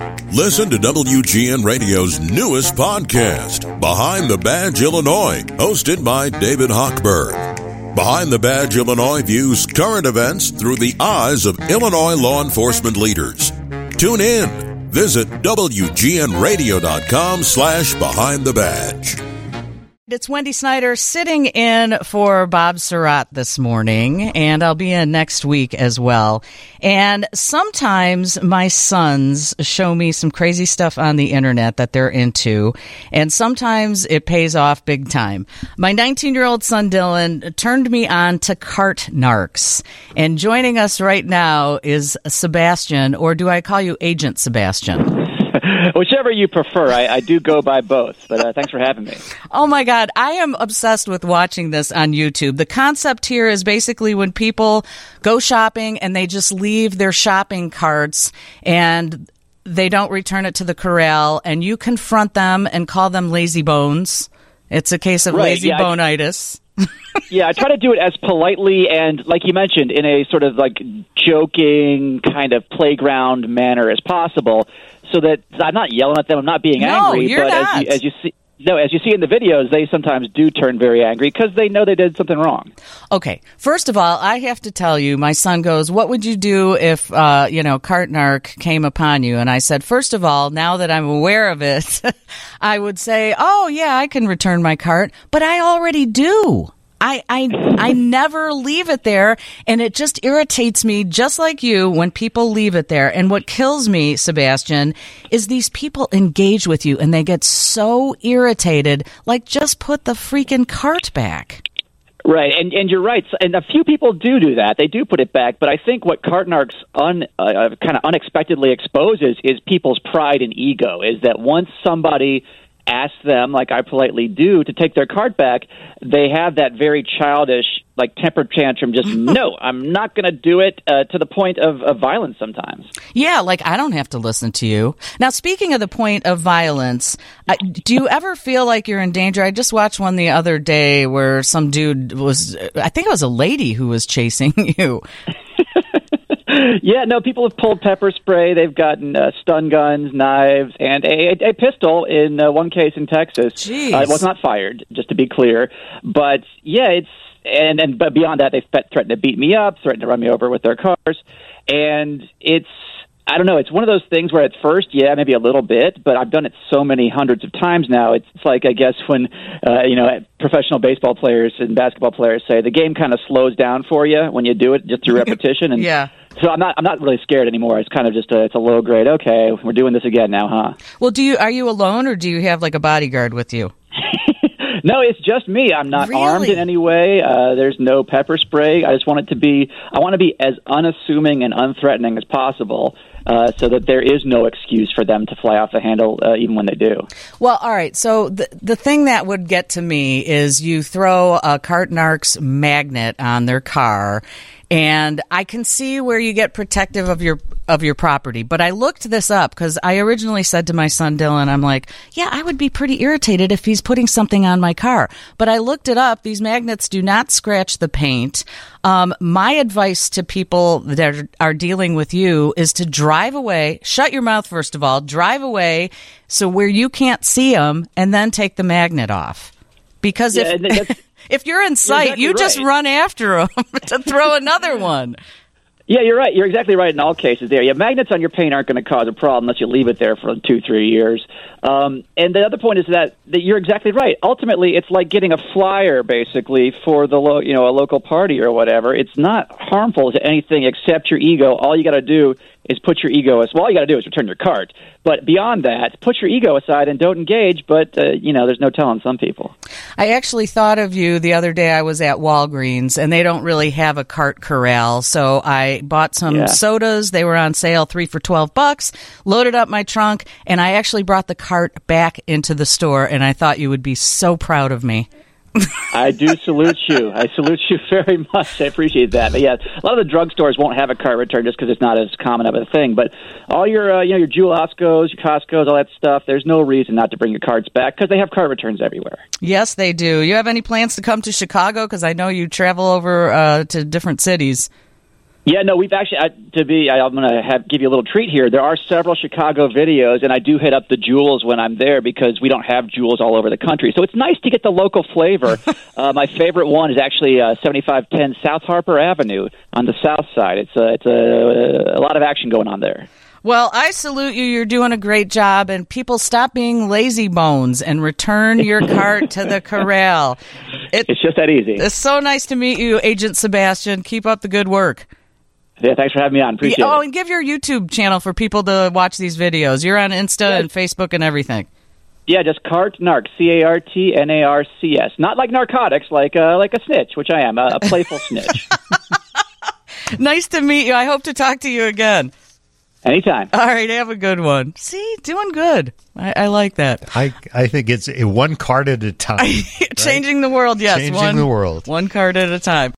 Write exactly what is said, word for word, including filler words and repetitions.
Listen to W G N Radio's newest podcast, Behind the Badge Illinois, hosted by David Hochberg. Behind the Badge Illinois views current events through the eyes of Illinois law enforcement leaders. Tune in. Visit W G N radio dot com slash behind the badge. It's Wendy Snyder sitting in for Bob Surratt this morning, and I'll be in next week as well. And sometimes my sons show me some crazy stuff on the internet that they're into, and sometimes it pays off big time. My nineteen-year-old son Dylan turned me on to cart narcs, and joining us right now is Sebastian, or do I call you Agent Sebastian? Whichever you prefer. I, I do go by both, but uh, thanks for having me. Oh, my God. I am obsessed with watching this on YouTube. The concept here is basically when people go shopping and they just leave their shopping carts and they don't return it to the corral, and you confront them and call them lazy bones. It's a case of right, lazy yeah, bonitis. I, yeah, I try to do it as politely and, like you mentioned, in a sort of like joking kind of playground manner as possible, so that I'm not yelling at them, I'm not being no, angry. You're but not. As, you, as you see, no, as you see in the videos, they sometimes do turn very angry because they know they did something wrong. Okay, first of all, I have to tell you, my son goes, "What would you do if uh, you know, cart narc came upon you?" And I said, first of all, now that I'm aware of it, I would say, "Oh yeah, I can return my cart," but I already do. I, I I never leave it there, and it just irritates me, just like you, when people leave it there. And what kills me, Sebastian, is these people engage with you, and they get so irritated, like, just put the freaking cart back. Right, and and you're right, and a few people do do that. They do put it back, but I think what cart narcs un, uh, kind of unexpectedly exposes is people's pride and ego, is that once somebody ask them, like I politely do, to take their cart back, they have that very childish, like, temper tantrum, just, no, I'm not going to do it, uh, to the point of, of violence sometimes. Yeah, like, I don't have to listen to you. Now, speaking of the point of violence, I, do you ever feel like you're in danger? I just watched one the other day where some dude was, I think it was a lady who was chasing you. Yeah, no, people have pulled pepper spray. They've gotten uh, stun guns, knives, and a, a pistol in uh, one case in Texas. Jeez. Uh, it was not fired, just to be clear. But, yeah, it's and, and but beyond that, they've threatened to beat me up, threatened to run me over with their cars. And it's, I don't know, it's one of those things where at first, yeah, maybe a little bit, but I've done it so many hundreds of times now. It's, it's like, I guess, when, uh, you know, professional baseball players and basketball players say the game kind of slows down for you when you do it just through repetition. And yeah. So I'm not I'm not really scared anymore. It's kind of just a, it's a low grade. Okay, we're doing this again now, huh? Well, do you are you alone, or do you have like a bodyguard with you? No, it's just me. I'm not really? armed in any way. Uh, there's no pepper spray. I just want it to be, I want to be as unassuming and unthreatening as possible, uh, so that there is no excuse for them to fly off the handle, uh, even when they do. Well, all right. So the the thing that would get to me is you throw a cart narc's magnet on their car, and I can see where you get protective of your of your property. But I looked this up because I originally said to my son Dylan, I'm like, yeah, I would be pretty irritated if he's putting something on my car. But I looked it up. These magnets do not scratch the paint. Um, my advice to people that are, are dealing with you is to drive away. Shut your mouth, first of all. Drive away so where you can't see them, and then take the magnet off. Because yeah, if if you're in sight, you're exactly you just right. run after them to throw another one. Yeah, you're right. You're exactly right in all cases there. Yeah, magnets on your paint aren't going to cause a problem unless you leave it there for two, three years. Um, and the other point is that, that you're exactly right. Ultimately, it's like getting a flyer, basically, for the lo- you know a local party or whatever. It's not harmful to anything except your ego. All you got to do is put your ego as well. All you got to do is return your cart. But beyond that, put your ego aside and don't engage. But uh, you know, there's no telling some people. I actually thought of you the other day. I was at Walgreens, and they don't really have a cart corral, so I bought some yeah. sodas. They were on sale, three for twelve bucks. Loaded up my trunk, and I actually brought the cart back into the store. And I thought you would be so proud of me. I do salute you. I salute you very much. I appreciate that. But yeah, a lot of the drugstores won't have a cart return just because it's not as common of a thing. But all your, uh, you know, your Jewel Oscos, your Costco's, all that stuff, there's no reason not to bring your carts back because they have cart returns everywhere. Yes, they do. You have any plans to come to Chicago? Because I know you travel over uh, to different cities. Yeah, no, we've actually, uh, to be, I, I'm going to have give you a little treat here. There are several Chicago videos, and I do hit up the Jewels when I'm there because we don't have Jewels all over the country. So it's nice to get the local flavor. uh, my favorite one is actually uh, seventy-five ten South Harper Avenue on the south side. It's, uh, it's uh, a lot of action going on there. Well, I salute you. You're doing a great job, and people stop being lazy bones and return your cart to the corral. It, it's just that easy. It's so nice to meet you, Agent Sebastian. Keep up the good work. Yeah, thanks for having me on. Appreciate yeah, oh, it. Oh, and give your YouTube channel for people to watch these videos. You're on Insta yeah. and Facebook and everything. Yeah, just Cart Narc, C A R T N A R C S. Not like narcotics, like uh, like a snitch, which I am, a, a playful snitch. Nice to meet you. I hope to talk to you again. Anytime. All right, have a good one. See, doing good. I, I like that. I, I think it's a one card at a time. Changing right? the world, yes. Changing one, the world. One card at a time.